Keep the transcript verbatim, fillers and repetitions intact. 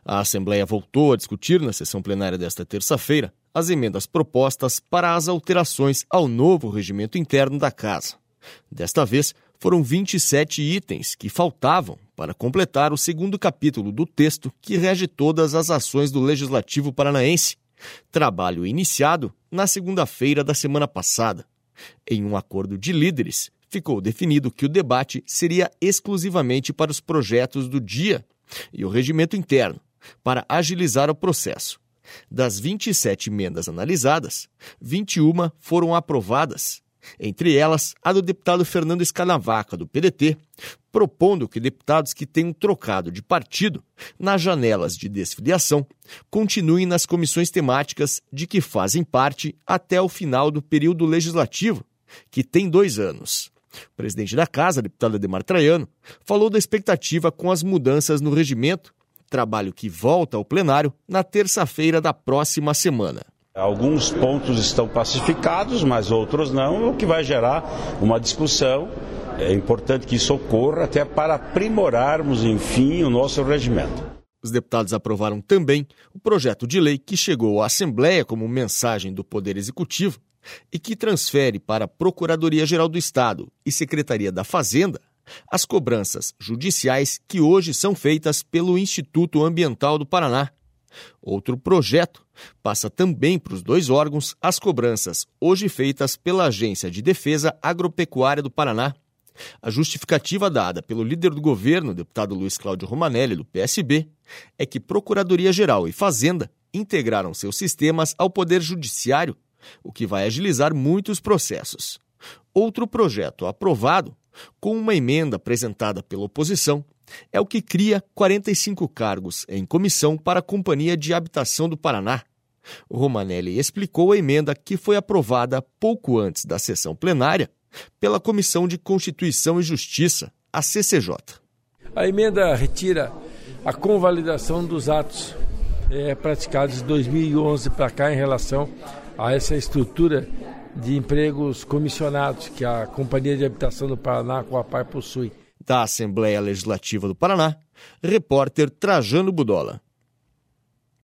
A Assembleia voltou a discutir na sessão plenária desta terça-feira as emendas propostas para as alterações ao novo regimento interno da Casa. Desta vez, foram vinte e sete itens que faltavam para completar o segundo capítulo do texto que rege todas as ações do Legislativo paranaense, trabalho iniciado na segunda-feira da semana passada. Em um acordo de líderes, ficou definido que o debate seria exclusivamente para os projetos do dia e o regimento interno, para agilizar o processo. Das vinte e sete emendas analisadas, vinte e uma foram aprovadas, entre elas a do deputado Fernando Escanavaca, do P D T, propondo que deputados que tenham trocado de partido nas janelas de desfiliação continuem nas comissões temáticas de que fazem parte até o final do período legislativo, que tem dois anos. O presidente da Casa, deputado Ademar Traiano, falou da expectativa com as mudanças no regimento, trabalho que volta ao plenário na terça-feira da próxima semana. Alguns pontos estão pacificados, mas outros não, o que vai gerar uma discussão. É importante que isso ocorra até para aprimorarmos, enfim, o nosso regimento. Os deputados aprovaram também o projeto de lei que chegou à Assembleia como mensagem do Poder Executivo e que transfere para a Procuradoria-Geral do Estado e Secretaria da Fazenda as cobranças judiciais que hoje são feitas pelo Instituto Ambiental do Paraná. Outro projeto passa também para os dois órgãos as cobranças hoje feitas pela Agência de Defesa Agropecuária do Paraná. A justificativa dada pelo líder do governo, deputado Luiz Cláudio Romanelli, do P S B, é que Procuradoria-Geral e Fazenda integraram seus sistemas ao Poder Judiciário, o que vai agilizar muitos processos. Outro projeto aprovado, com uma emenda apresentada pela oposição, é o que cria quarenta e cinco cargos em comissão para a Companhia de Habitação do Paraná. O Romanelli explicou a emenda que foi aprovada pouco antes da sessão plenária pela Comissão de Constituição e Justiça, a C C J. A emenda retira a convalidação dos atos é, praticados de dois mil e onze para cá em relação a essa estrutura de empregos comissionados que a Companhia de Habitação do Paraná, com a Coapar, possui. Da Assembleia Legislativa do Paraná, repórter Trajano Budola.